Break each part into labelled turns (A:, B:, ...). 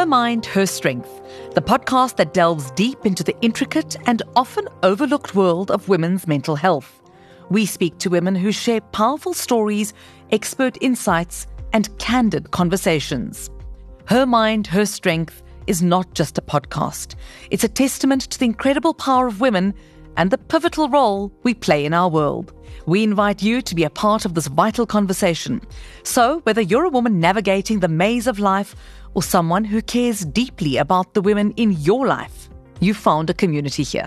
A: Her Mind, Her Strength, the podcast that delves deep into the intricate and often overlooked world of women's mental health. We speak to women who share powerful stories, expert insights, and candid conversations. Her Mind, Her Strength is not just a podcast. It's a testament to the incredible power of women and the pivotal role we play in our world. We invite you to be a part of this vital conversation. So, whether you're a woman navigating the maze of life or someone who cares deeply about the women in your life, you found a community here.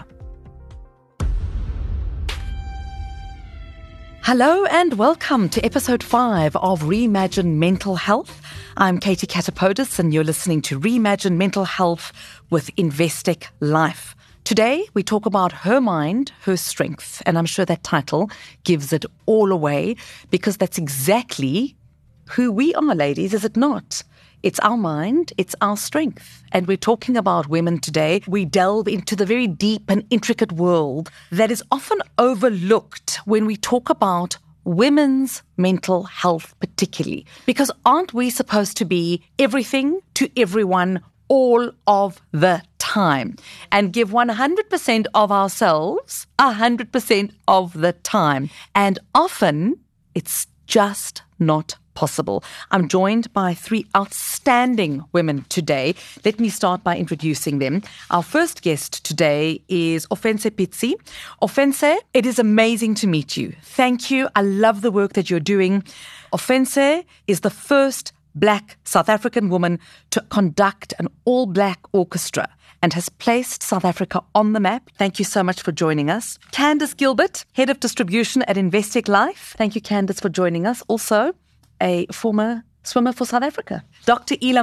A: Hello and welcome to episode 5 of Reimagine Mental Health. I'm Katie Katapodis and you're listening to Reimagine Mental Health with Investec Life. Today, we talk about Her Mind, Her Strength, and I'm sure that title gives it all away because that's exactly who we are, ladies, is it not? It's our mind, it's our strength. And we're talking about women today. We delve into the very deep and intricate world that is often overlooked when we talk about women's mental health particularly. Because aren't we supposed to be everything to everyone all of the time and give 100% of ourselves 100% of the time? And often it's just not possible. I'm joined by 3 outstanding women today. Let me start by introducing them. Our first guest today is Ofentse Pitsi. Ofentse, it is amazing to meet you. Thank you. I love the work that you're doing. Ofentse is the first Black South African woman to conduct an all-black orchestra and has placed South Africa on the map. Thank you so much for joining us. Candice Gilbert, Head of Distribution at Investec Life. Thank you, Candice, for joining us. Also, a former swimmer for South Africa. Dr. Ila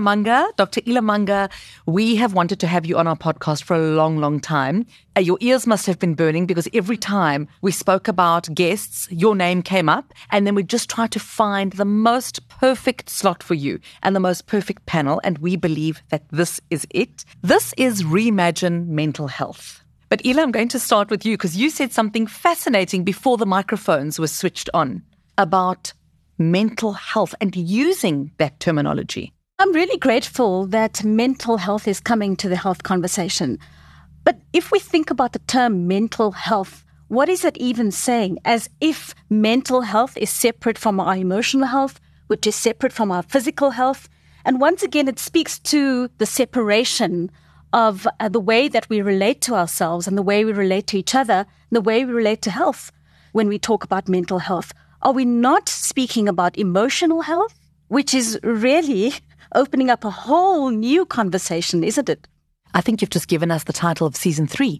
A: Manga, we have wanted to have you on our podcast for a long, long time. Your ears must have been burning because every time we spoke about guests, your name came up, and then we just tried to find the most perfect slot for you and the most perfect panel, and we believe that this is it. This is Reimagine Mental Health. But Ila, I'm going to start with you because you said something fascinating before the microphones were switched on about mental health and using that terminology.
B: I'm really grateful that mental health is coming to the health conversation. But if we think about the term mental health, what is it even saying? As if mental health is separate from our emotional health, which is separate from our physical health. And once again, it speaks to the separation of the way that we relate to ourselves and the way we relate to each other and the way we relate to health when we talk about mental health. Are we not speaking about emotional health, which is really opening up a whole new conversation, isn't it?
A: I think you've just given us the title of season 3.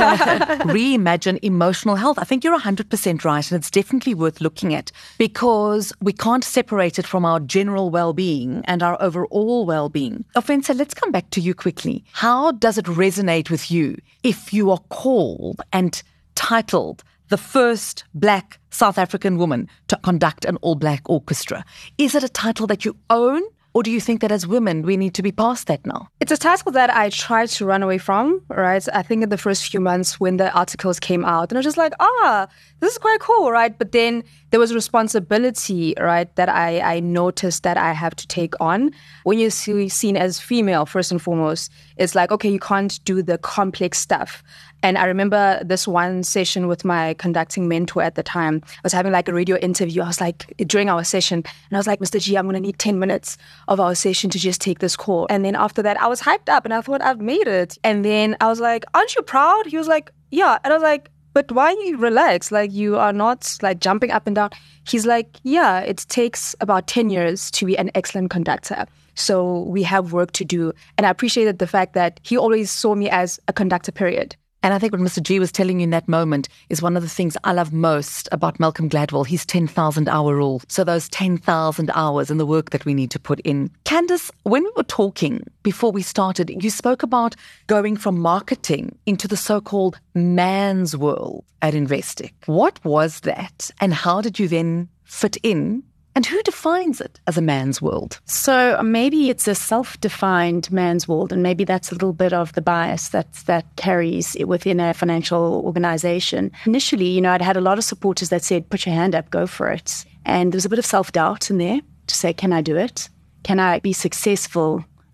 A: Reimagine emotional health. I think you're 100% right, and it's definitely worth looking at because we can't separate it from our general well-being and our overall well-being. Ofentse, let's come back to you quickly. How does it resonate with you if you are called and titled the first Black South African woman to conduct an all-black orchestra? Is it a title that you own, or do you think that as women we need to be past that now?
C: It's a title that I tried to run away from, right? I think in the first few months when the articles came out, and I was just like, this is quite cool, right? But then there was a responsibility, right, that I noticed that I have to take on. When you're seen as female, first and foremost, it's like, okay, you can't do the complex stuff. And I remember this one session with my conducting mentor at the time. I was having like a radio interview. I was like, during our session, and I was like, Mr. G, I'm going to need 10 minutes of our session to just take this call. And then after that, I was hyped up and I thought I've made it. And then I was like, aren't you proud? He was like, yeah. And I was like, but why are you relaxed? Like, you are not like jumping up and down. He's like, yeah, it takes about 10 years to be an excellent conductor. So we have work to do. And I appreciated the fact that he always saw me as a conductor, period.
A: And I think what Mr. G was telling you in that moment is one of the things I love most about Malcolm Gladwell, his 10,000 hour rule. So those 10,000 hours and the work that we need to put in. Candice, when we were talking before we started, you spoke about going from marketing into the so-called man's world at Investec. What was that? And how did you then fit in? And who defines it as a man's world?
B: So maybe it's a self-defined man's world, and maybe that's a little bit of the bias that carries it within a financial organization. Initially, I'd had a lot of supporters that said, put your hand up, go for it. And there was a bit of self-doubt in there to say, can I do it? Can I be successful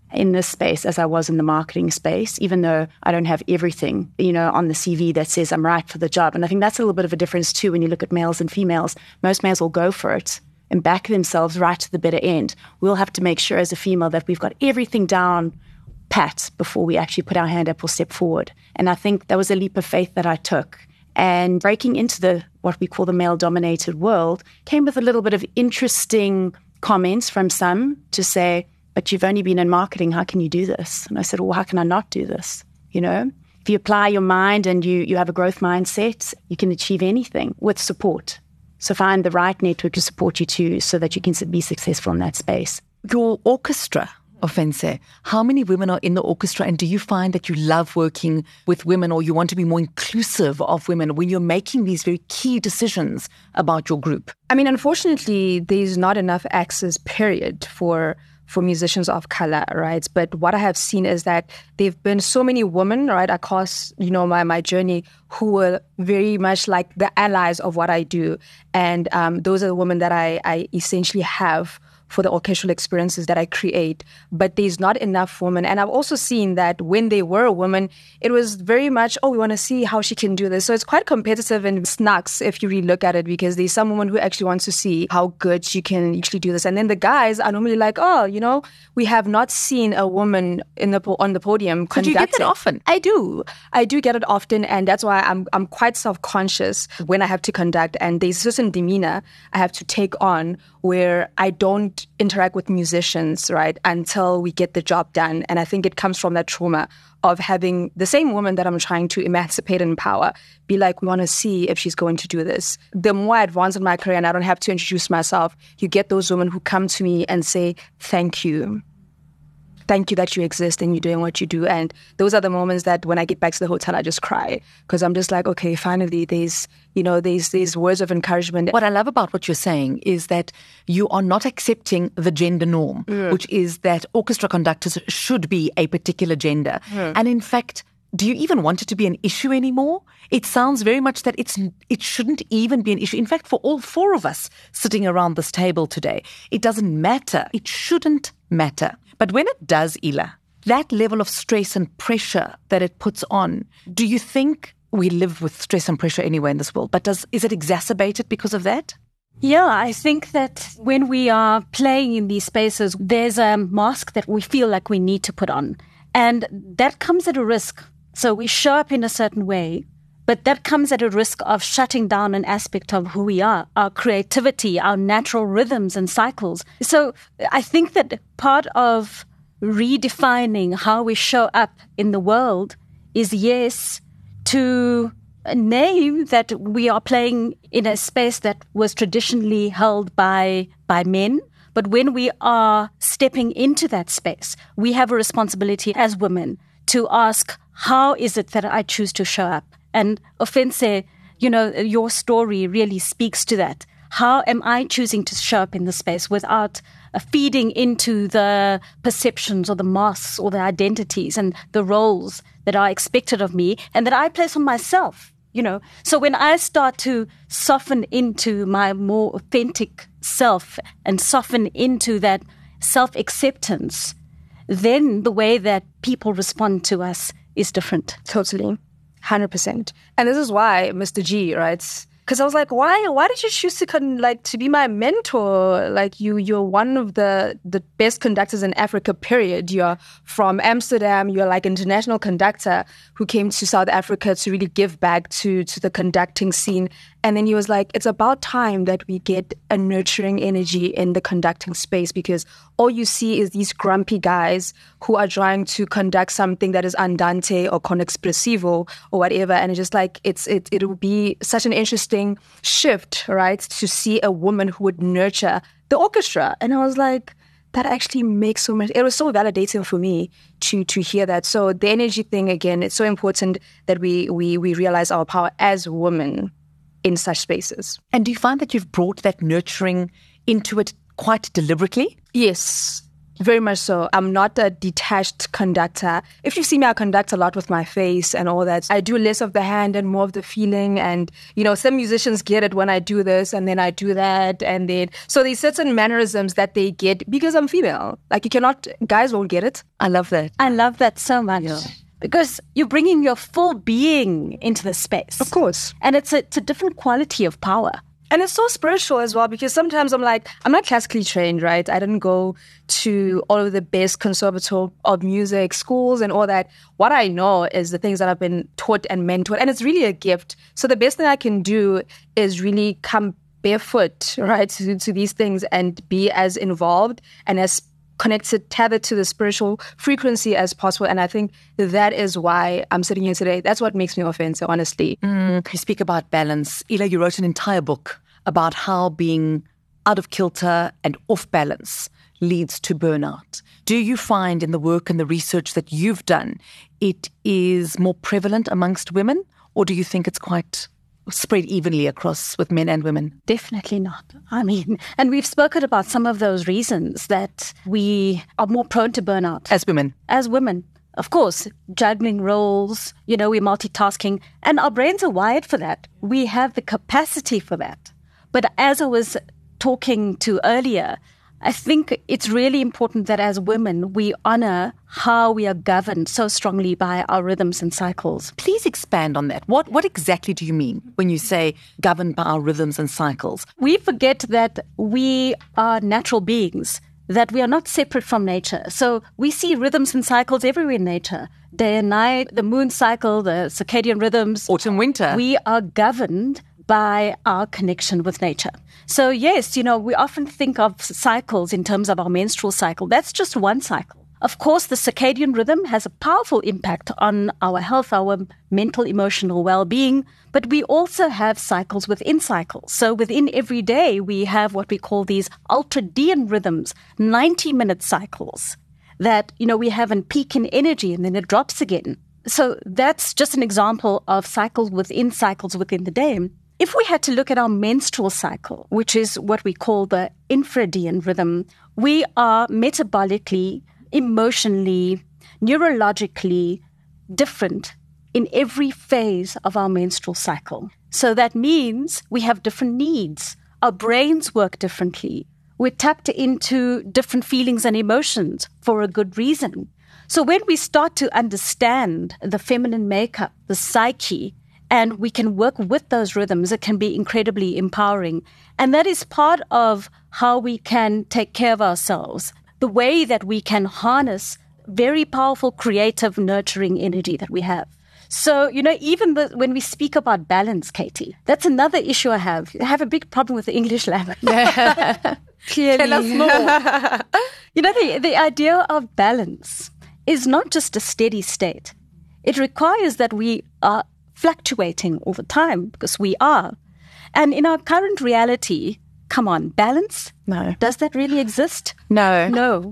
D: in this space as I was in the marketing space, even though I don't have everything, on the CV that says I'm right for the job. And I think that's a little bit of a difference too when you look at males and females. Most males will go for it and back themselves right to the bitter end. We'll have to make sure as a female that we've got everything down pat before we actually put our hand up or step forward. And I think that was a leap of faith that I took. And breaking into what we call the male-dominated world came with a little bit of interesting comments from some to say, but you've only been in marketing, how can you do this? And I said, well, how can I not do this? If you apply your mind and you have a growth mindset, you can achieve anything with support. So find the right network to support you too, so that you can be successful in that space.
A: Your orchestra, Ofentse, how many women are in the orchestra, and do you find that you love working with women, or you want to be more inclusive of women when you're making these very key decisions about your group?
C: I mean, unfortunately, there's not enough access, period, for musicians of color, right? But what I have seen is that there've been so many women, right, across, my journey, who were very much like the allies of what I do. And those are the women that I essentially have for the orchestral experiences that I create. But there's not enough women. And I've also seen that when they were a woman, it was very much, we want to see how she can do this. So it's quite competitive and snacks if you really look at it, because there's some woman who actually wants to see how good she can actually do this. And then the guys are normally like, we have not seen a woman on the podium.
A: Could you get that often?
C: I do get it often. And that's why I'm quite self-conscious when I have to conduct. And there's a certain demeanor I have to take on where I don't interact with musicians, right, until we get the job done. And I think it comes from that trauma of having the same woman that I'm trying to emancipate and empower be like, we want to see if she's going to do this. The more I advance in my career and I don't have to introduce myself, you get those women who come to me and say, thank you. Thank you that you exist and you're doing what you do. And those are the moments that when I get back to the hotel, I just cry, because I'm just like, okay, finally, there's words of encouragement.
A: What I love about what you're saying is that you are not accepting the gender norm, which is that orchestra conductors should be a particular gender. And in fact, do you even want it to be an issue anymore? It sounds very much that it shouldn't even be an issue. In fact, for all four of us sitting around this table today, it doesn't matter. It shouldn't matter. But when it does, Ila, that level of stress and pressure that it puts on, do you think we live with stress and pressure anywhere in this world, but is it exacerbated because of that?
B: Yeah, I think that when we are playing in these spaces, there's a mask that we feel like we need to put on. And that comes at a risk. So we show up in a certain way, but that comes at a risk of shutting down an aspect of who we are, our creativity, our natural rhythms and cycles. So I think that part of redefining how we show up in the world is, yes, to name that we are playing in a space that was traditionally held by men. But when we are stepping into that space, we have a responsibility as women to ask, how is it that I choose to show up? And Ofentse, your story really speaks to that. How am I choosing to show up in the space without feeding into the perceptions or the masks or the identities and the roles that are expected of me and that I place on myself? So when I start to soften into my more authentic self and soften into that self-acceptance, then the way that people respond to us is different.
C: Totally. 100%. And this is why, Mr. G, right? Because I was like, why did you choose to be my mentor? Like you're one of the best conductors in Africa, period. You're from Amsterdam. You're like an international conductor who came to South Africa to really give back to the conducting scene. And then he was like, it's about time that we get a nurturing energy in the conducting space, because all you see is these grumpy guys who are trying to conduct something that is andante or con expressivo or whatever. And it's just like, it would be such an interesting shift, right? To see a woman who would nurture the orchestra. And I was like, that actually makes so much, it was so validating for me to hear that. So the energy thing, again, it's so important that we realize our power as women in such spaces.
A: And do you find that you've brought that nurturing into it quite deliberately?
C: Yes. Very much so. I'm not a detached conductor. If you see me, I conduct a lot with my face and all that. I do less of the hand and more of the feeling. And, some musicians get it when I do this and then I do that. And then, so there's certain mannerisms that they get because I'm female. Like guys won't get it.
A: I love that.
B: I love that so much. Yeah. Because you're bringing your full being into the space.
C: Of course.
B: And it's a different quality of power.
C: And it's so spiritual as well, because sometimes I'm not classically trained, right? I didn't go to all of the best conservative of music schools and all that. What I know is the things that I've been taught and mentored, and it's really a gift. So the best thing I can do is really come barefoot, right, to these things and be as involved and as connected, tethered to the spiritual frequency as possible. And I think that is why I'm sitting here today. That's what makes me offensive, honestly.
A: You speak about balance. Ila, you wrote an entire book about how being out of kilter and off balance leads to burnout. Do you find in the work and the research that you've done, it is more prevalent amongst women, or do you think it's quite spread evenly across with men and women?
B: Definitely not. And we've spoken about some of those reasons that we are more prone to burnout.
A: As women.
B: As women. Of course, juggling roles, we're multitasking, and our brains are wired for that. We have the capacity for that. But as I was talking to earlier, I think it's really important that as women, we honor how we are governed so strongly by our rhythms and cycles.
A: Please expand on that. What exactly do you mean when you say governed by our rhythms and cycles?
B: We forget that we are natural beings, that we are not separate from nature. So we see rhythms and cycles everywhere in nature. Day and night, the moon cycle, the circadian rhythms.
A: Autumn, winter.
B: We are governed by our connection with nature. So yes, we often think of cycles in terms of our menstrual cycle. That's just one cycle. Of course, the circadian rhythm has a powerful impact on our health, our mental, emotional well-being, but we also have cycles within cycles. So within every day, we have what we call these ultradian rhythms, 90-minute cycles that, we have a peak in energy and then it drops again. So that's just an example of cycles within the day. If we had to look at our menstrual cycle, which is what we call the infradian rhythm, we are metabolically, emotionally, neurologically different in every phase of our menstrual cycle. So that means we have different needs. Our brains work differently. We're tapped into different feelings and emotions for a good reason. So when we start to understand the feminine makeup, the psyche, and we can work with those rhythms, it can be incredibly empowering. And that is part of how we can take care of ourselves, the way that we can harness very powerful, creative, nurturing energy that we have. So, even when we speak about balance, Katie, that's another issue I have. I have a big problem with the English language.
C: Clearly.
B: Tell us more. The idea of balance is not just a steady state. It requires that we are fluctuating all the time, because we are. And in our current reality, come on, balance?
D: No.
B: Does that really exist?
D: No.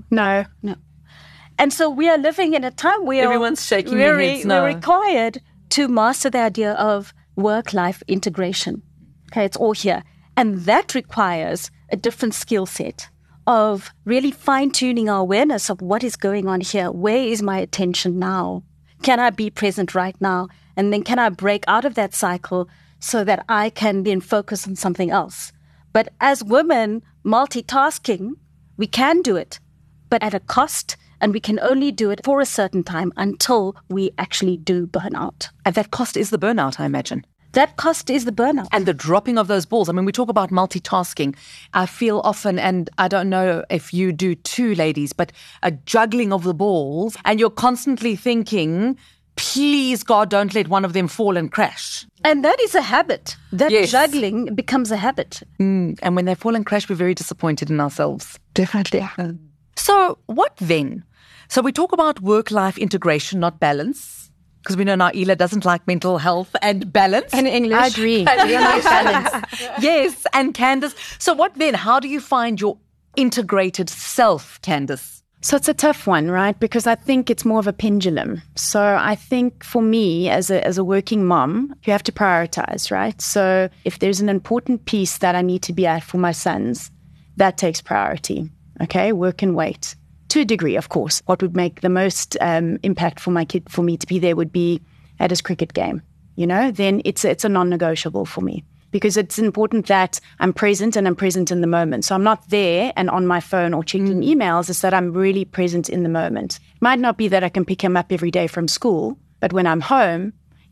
B: And so we are living in a time where
A: everyone's shaking their heads now.
B: We're required to master the idea of work-life integration. Okay, it's all here. And that requires a different skill set of really fine-tuning our awareness of what is going on here. Where is my attention now? Can I be present right now? And then can I break out of that cycle so that I can then focus on something else? But as women, multitasking, we can do it, but at a cost, and we can only do it for a certain time until we actually do burn out.
A: And that cost is the burnout, I imagine.
B: That cost is the burnout.
A: And the dropping of those balls. I mean, we talk about multitasking. I feel often, and I don't know if you do too, ladies, but a juggling of the balls, and you're constantly thinking, please, God, don't let one of them fall and crash.
B: And that is a habit. That
A: Yes.
B: juggling becomes a habit.
A: And when they fall and crash, we're very disappointed in ourselves.
C: Definitely.
A: So what then? So we talk about work-life integration, not balance, because we know now Ila doesn't like mental health and balance.
C: And English.
D: I agree. We don't like balance.
A: Yes, and Candace. So what then? How do you find your integrated self, Candace?
D: So it's a tough one, right? Because I think it's more of a pendulum. So I think for me, as a working mom, you have to prioritize, right? So if there's an important piece that I need to be at for my sons, that takes priority. Okay, work and wait to a degree, of course. What would make the most impact for my kid, for me to be there, would be at his cricket game. Then it's a non-negotiable for me, because it's important that I'm present, and I'm present in the moment. So I'm not there and on my phone or checking emails. It's that I'm really present in the moment. It might not be that I can pick him up every day from school, but when I'm home,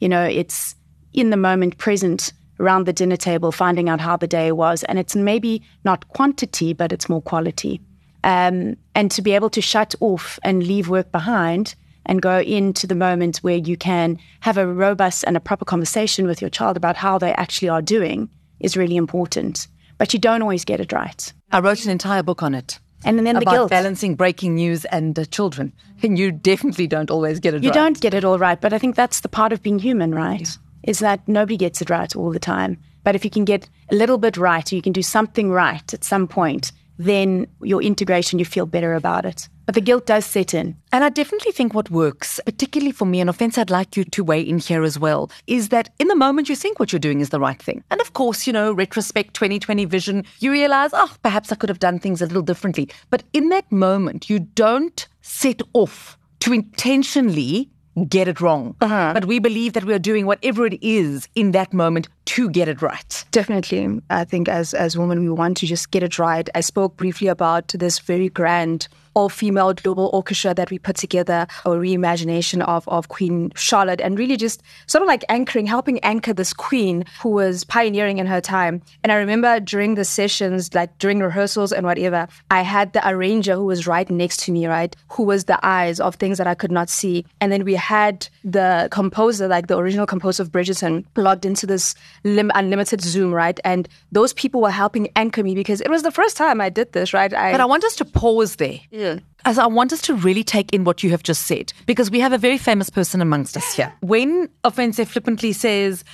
D: it's in the moment, present around the dinner table, finding out how the day was. And it's maybe not quantity, but it's more quality. And to be able to shut off and leave work behind and go into the moment where you can have a robust and a proper conversation with your child about how they actually are doing is really important. But you don't always get it right.
A: I wrote an entire book on it.
D: And then
A: about
D: the guilt.
A: Balancing breaking news and children. And you definitely don't always get it right.
D: You don't get it all right, but I think that's the part of being human, right? Yeah. Is that nobody gets it right all the time. But if you can get a little bit right, or you can do something right at some point, then your integration, you feel better about it. But the guilt does set in.
A: And I definitely think what works, particularly for me, and offense, I'd like you to weigh in here as well, is that in the moment you think what you're doing is the right thing. And of course, retrospect, 2020 vision, you realize, perhaps I could have done things a little differently. But in that moment, you don't set off to intentionally get it wrong. But we believe that we are doing whatever it is in that moment to get it right.
C: Definitely. I think as women, we want to just get it right. I spoke briefly about this very grand all-female global orchestra that we put together, a reimagination of Queen Charlotte, and really just sort of like helping anchor this queen who was pioneering in her time. And I remember during the sessions, like during rehearsals and whatever, I had the arranger who was right next to me, right, who was the eyes of things that I could not see. And then we had the composer, like the original composer of Bridgerton, plugged into this unlimited Zoom, right? And those people were helping anchor me, because it was the first time I did this, right?
A: But I want us to pause there.
C: Yeah.
A: As I want us to really take in what you have just said, because we have a very famous person amongst us here. When Offense flippantly says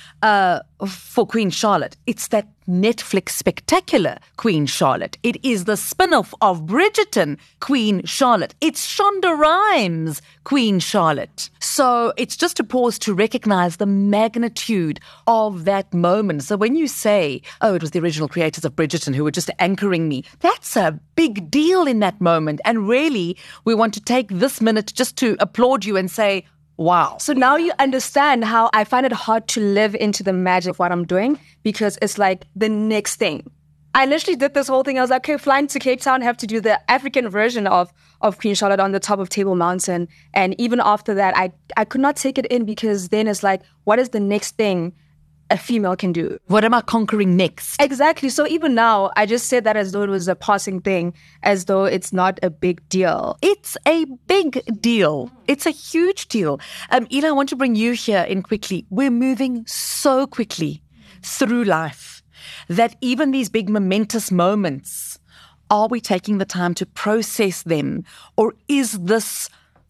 A: for Queen Charlotte, it's that Netflix spectacular Queen Charlotte. It is the spin-off of Bridgerton, Queen Charlotte. It's Shonda Rhimes, Queen Charlotte. So it's just a pause to recognize the magnitude of that moment. So when you say, it was the original creators of Bridgerton who were just anchoring me, that's a big deal in that moment. And really, we want to take this minute just to applaud you and say, wow.
C: So now you understand how I find it hard to live into the magic of what I'm doing, because it's like the next thing. I literally did this whole thing. I was like, okay, flying to Cape Town, have to do the African version of Queen Charlotte on the top of Table Mountain. And even after that, I could not take it in, because then it's like, what is the next thing a female can do?
A: What am I conquering next?
C: Exactly. So even now, I just said that as though it was a passing thing, as though it's not a big deal.
A: It's a big deal. It's a huge deal. Ela, I want to bring you here in quickly. We're moving so quickly through life that even these big momentous moments, are we taking the time to process them? Or is this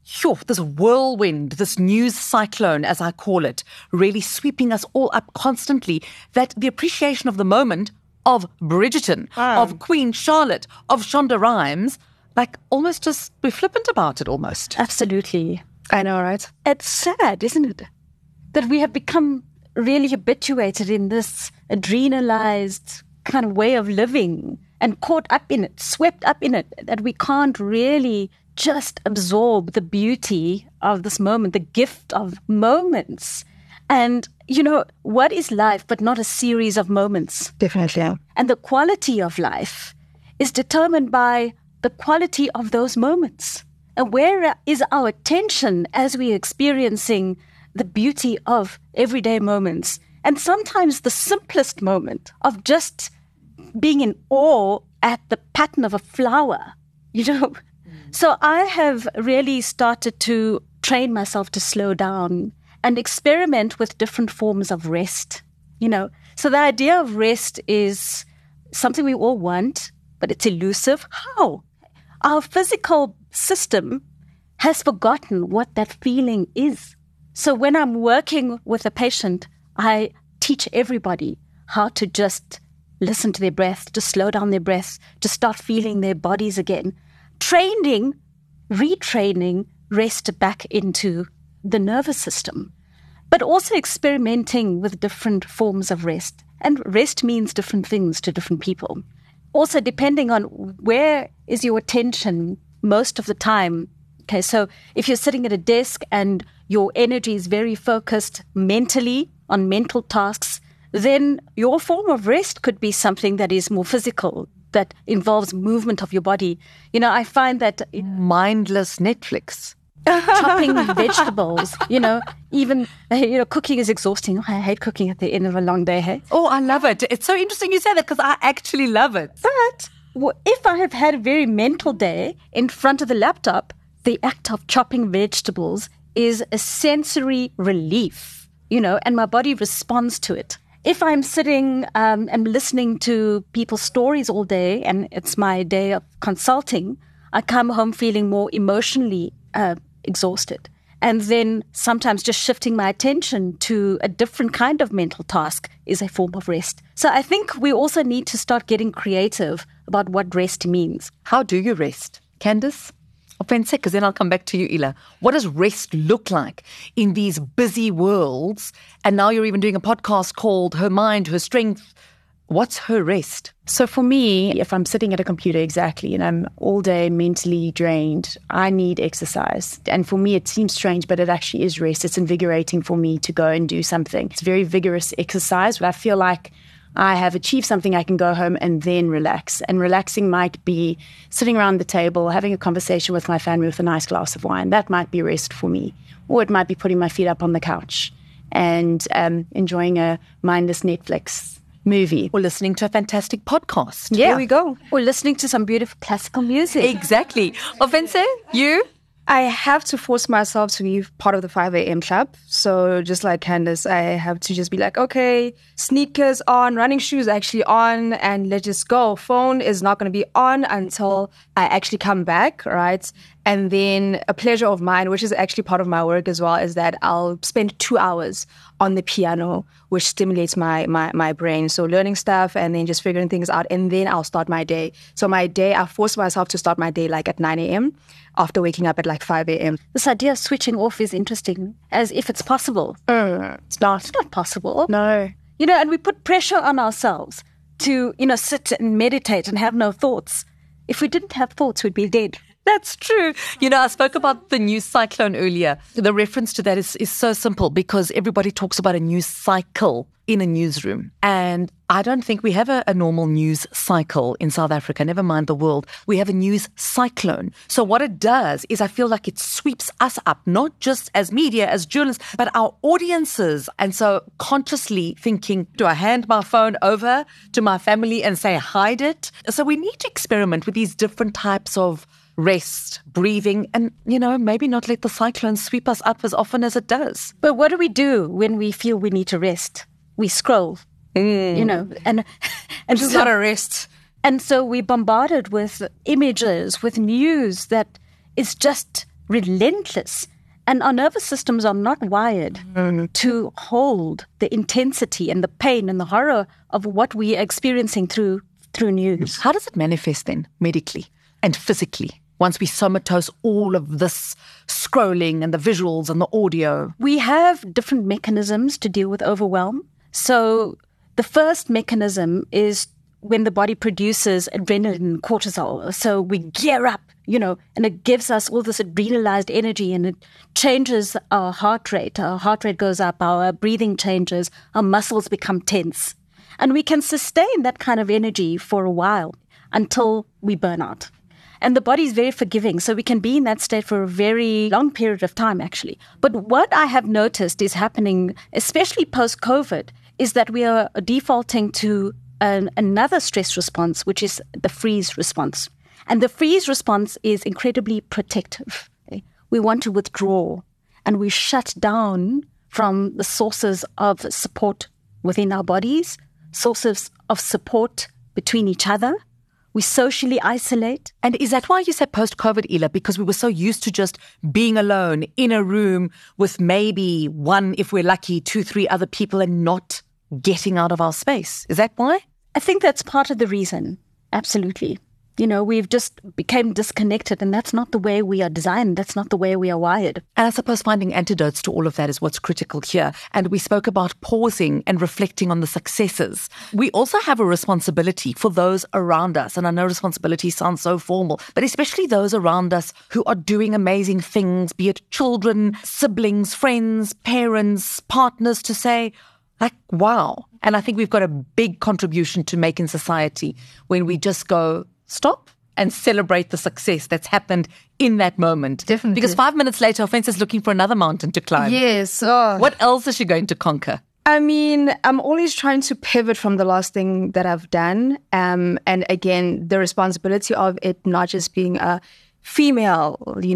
A: whirlwind, this news cyclone, as I call it, really sweeping us all up constantly, that the appreciation of the moment of Bridgerton, of Queen Charlotte, of Shonda Rhimes, like almost just, we're flippant about it almost.
B: Absolutely.
C: I know, right?
B: It's sad, isn't it? That we have become really habituated in this adrenalized kind of way of living and caught up in it, swept up in it, that we can't really just absorb the beauty of this moment, the gift of moments. And, what is life but not a series of moments?
C: Definitely. Yeah.
B: And the quality of life is determined by the quality of those moments. And where is our attention as we're experiencing the beauty of everyday moments? And sometimes the simplest moment of just being in awe at the pattern of a flower, So I have really started to train myself to slow down and experiment with different forms of rest, So the idea of rest is something we all want, but it's elusive. How? Our physical system has forgotten what that feeling is. So when I'm working with a patient, I teach everybody how to just listen to their breath, to slow down their breath, to start feeling their bodies again. Retraining rest back into the nervous system, but also experimenting with different forms of rest. And rest means different things to different people. Also, depending on where is your attention most of the time. Okay, so if you're sitting at a desk and your energy is very focused mentally on mental tasks, then your form of rest could be something that is more physical, that involves movement of your body. I find that
A: Mindless Netflix.
B: chopping vegetables, even, cooking is exhausting. I hate cooking at the end of a long day, hey?
A: Oh, I love it. It's so interesting you say that because I actually love it.
B: But if I have had a very mental day in front of the laptop, the act of chopping vegetables is a sensory relief, and my body responds to it. If I'm sitting and listening to people's stories all day and it's my day of consulting, I come home feeling more emotionally exhausted. And then sometimes just shifting my attention to a different kind of mental task is a form of rest. So I think we also need to start getting creative about what rest means.
A: How do you rest? Candice? Offense, because then I'll come back to you, Ila. What does rest look like in these busy worlds? And now you're even doing a podcast called Her Mind, Her Strength. What's her rest?
D: So for me, if I'm sitting at a computer exactly and I'm all day mentally drained, I need exercise. And for me, it seems strange, but it actually is rest. It's invigorating for me to go and do something. It's very vigorous exercise, but I feel like I have achieved something. I can go home and then relax. And relaxing might be sitting around the table, having a conversation with my family with a nice glass of wine. That might be rest for me. Or it might be putting my feet up on the couch and enjoying a mindless Netflix movie.
A: Or listening to a fantastic podcast.
C: Yeah. There we go.
B: Or listening to some beautiful classical music.
A: Exactly. Offense, you?
C: I have to force myself to be part of the 5 a.m. club. So just like Candice, I have to just be like, okay, sneakers on, running shoes actually on, and let's just go. Phone is not going to be on until I actually come back, right? And then a pleasure of mine, which is actually part of my work as well, is that I'll spend 2 hours on the piano, which stimulates my brain. So learning stuff and then just figuring things out, and then I'll start my day. So my day, I force myself to start my day like at 9 a.m. after waking up at like 5 a.m.
B: This idea of switching off is interesting, as if it's possible.
D: It's not.
B: It's not possible.
D: No.
B: And we put pressure on ourselves to, sit and meditate and have no thoughts. If we didn't have thoughts, we'd be dead.
A: That's true. I spoke about the news cyclone earlier. The reference to that is so simple because everybody talks about a news cycle in a newsroom. And I don't think we have a normal news cycle in South Africa, never mind the world. We have a news cyclone. So what it does is I feel like it sweeps us up, not just as media, as journalists, but our audiences. And so consciously thinking, do I hand my phone over to my family and say, hide it? So we need to experiment with these different types of rest, breathing, and, maybe not let the cyclone sweep us up as often as it does.
B: But what do we do when we feel we need to rest? We scroll, and
C: It's
B: so,
C: not a rest.
B: And so we're bombarded with images, with news that is just relentless. And our nervous systems are not wired to hold the intensity and the pain and the horror of what we are experiencing through news.
A: How does it manifest then, medically and physically? Once we somatose all of this scrolling and the visuals and the audio.
B: We have different mechanisms to deal with overwhelm. So the first mechanism is when the body produces adrenaline and cortisol. So we gear up, and it gives us all this adrenalized energy, and it changes our heart rate. Our heart rate goes up, our breathing changes, our muscles become tense. And we can sustain that kind of energy for a while until we burn out. And the body is very forgiving, so we can be in that state for a very long period of time, actually. But what I have noticed is happening, especially post-COVID, is that we are defaulting to another stress response, which is the freeze response. And the freeze response is incredibly protective. Okay? We want to withdraw, and we shut down from the sources of support within our bodies, sources of support between each other. We socially isolate.
A: And is that why you said post-COVID, Ila? Because we were so used to just being alone in a room with maybe one, if we're lucky, 2, 3 other people and not getting out of our space. Is that why?
B: I think that's part of the reason. Absolutely. We've just become disconnected, and that's not the way we are designed. That's not the way we are wired.
A: And I suppose finding antidotes to all of that is what's critical here. And we spoke about pausing and reflecting on the successes. We also have a responsibility for those around us. And I know responsibility sounds so formal, but especially those around us who are doing amazing things, be it children, siblings, friends, parents, partners, to say, like, wow. And I think we've got a big contribution to make in society when we just go, stop and celebrate the success that's happened in that moment.
C: Definitely.
A: Because 5 minutes later, Offense is looking for another mountain to climb.
C: Yes. Oh.
A: What else is she going to conquer?
C: I mean, I'm always trying to pivot from the last thing that I've done. And again, the responsibility of it not just being a female,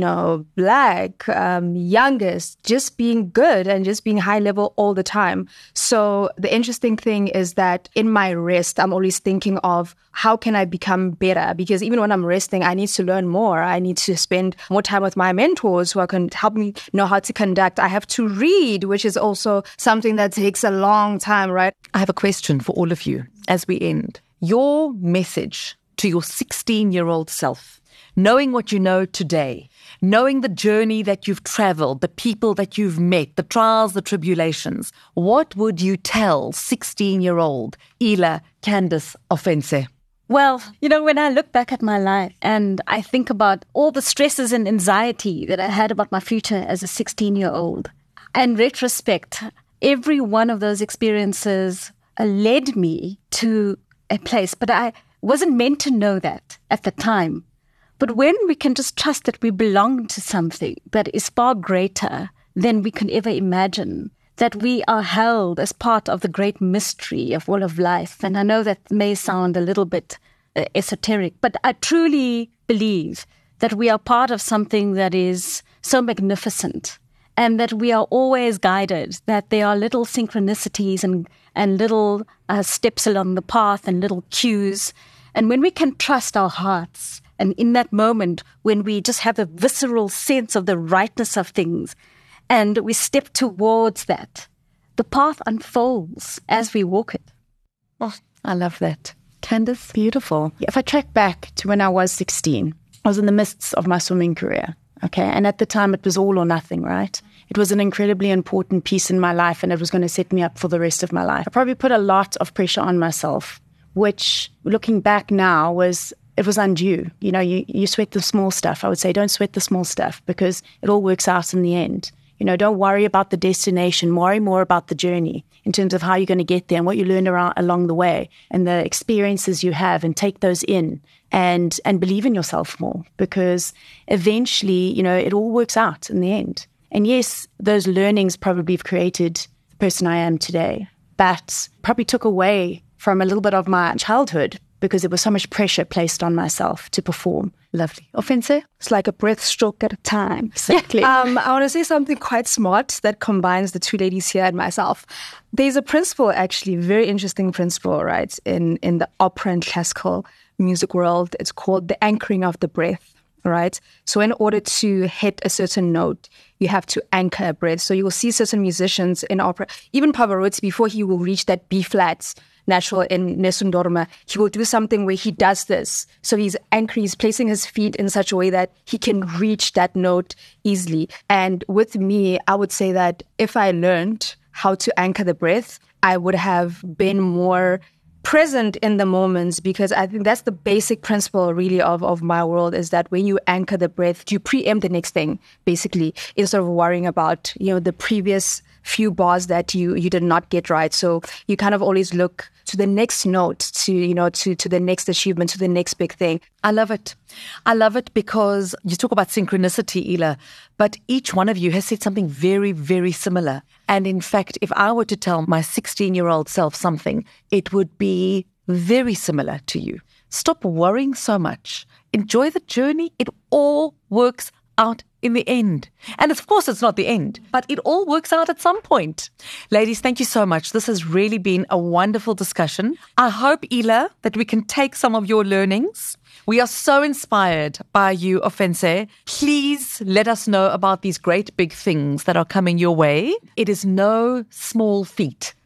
C: Black, youngest, just being good and just being high level all the time. So the interesting thing is that in my rest, I'm always thinking of how can I become better? Because even when I'm resting, I need to learn more. I need to spend more time with my mentors who can help me know how to conduct. I have to read, which is also something that takes a long time, right?
A: I have a question for all of you as we end. Your message to your 16-year-old self, knowing what you know today, knowing the journey that you've traveled, the people that you've met, the trials, the tribulations, what would you tell 16-year-old Ila Candace Offense?
B: Well, when I look back at my life and I think about all the stresses and anxiety that I had about my future as a 16-year-old, in retrospect, every one of those experiences led me to a place, but I wasn't meant to know that at the time. But when we can just trust that we belong to something that is far greater than we can ever imagine, that we are held as part of the great mystery of all of life. And I know that may sound a little bit esoteric, but I truly believe that we are part of something that is so magnificent and that we are always guided, that there are little synchronicities and little steps along the path and little cues. And when we can trust our hearts, and in that moment, when we just have a visceral sense of the rightness of things, and we step towards that, the path unfolds as we walk it.
A: Oh, I love that. Candace?
D: Beautiful. If I track back to when I was 16, I was in the midst of my swimming career. Okay. And at the time, it was all or nothing, right? It was an incredibly important piece in my life, and it was going to set me up for the rest of my life. I probably put a lot of pressure on myself, which, looking back now, it was undue. You sweat the small stuff. I would say don't sweat the small stuff because it all works out in the end. Don't worry about the destination. Worry more about the journey in terms of how you're going to get there and what you learn along the way and the experiences you have, and take those in and believe in yourself more, because eventually, it all works out in the end. And yes, those learnings probably have created the person I am today, but probably took away from a little bit of my childhood, because there was so much pressure placed on myself to perform.
A: Lovely. Offense?
C: It's like a breathstroke at a time.
D: Exactly.
C: I want to say something quite smart that combines the two ladies here and myself. There's a principle, actually, very interesting principle, right, in the opera and classical music world. It's called the anchoring of the breath, right? So in order to hit a certain note, you have to anchor a breath. So you will see certain musicians in opera, even Pavarotti, before he will reach that B flat natural in Nessun Dorma, he will do something where he does this. So he's anchoring, he's placing his feet in such a way that he can reach that note easily. And with me, I would say that if I learned how to anchor the breath, I would have been more present in the moments, because I think that's the basic principle really of my world, is that when you anchor the breath, you preempt the next thing, basically, instead of worrying about, the previous few bars that you did not get right. So you kind of always look to the next note, to the next achievement, to the next big thing.
A: I love it. I love it because you talk about synchronicity, Ila, but each one of you has said something very, very similar. And in fact, if I were to tell my 16-year-old self something, it would be very similar to you. Stop worrying so much. Enjoy the journey. It all works out in the end. And of course, it's not the end, but it all works out at some point. Ladies, thank you so much. This has really been a wonderful discussion. I hope, Ila, that we can take some of your learnings. We are so inspired by you, Offense. Please let us know about these great big things that are coming your way. It is no small feat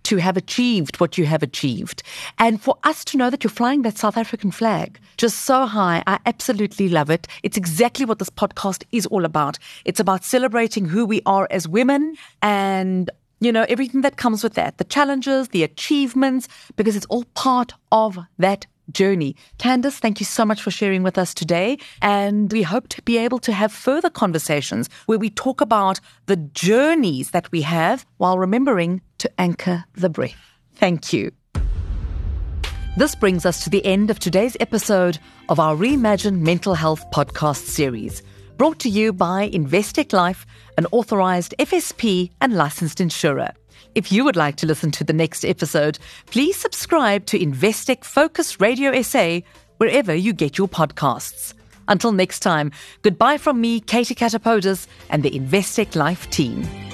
A: to have achieved what you have achieved. And for us to know that you're flying that South African flag just so high, I absolutely love it. It's exactly what this podcast is all about. It's about celebrating who we are as women and, you know, everything that comes with that, the challenges, the achievements, because it's all part of that journey. Candace, thank you so much for sharing with us today. And we hope to be able to have further conversations where we talk about the journeys that we have while remembering to anchor the breath. Thank you. This brings us to the end of today's episode of our Reimagine Mental Health podcast series, brought to you by Investec Life, an authorized FSP and licensed insurer. If you would like to listen to the next episode, please subscribe to Investec Focus Radio SA wherever you get your podcasts. Until next time, goodbye from me, Katie Katapodis, and the Investec Life team.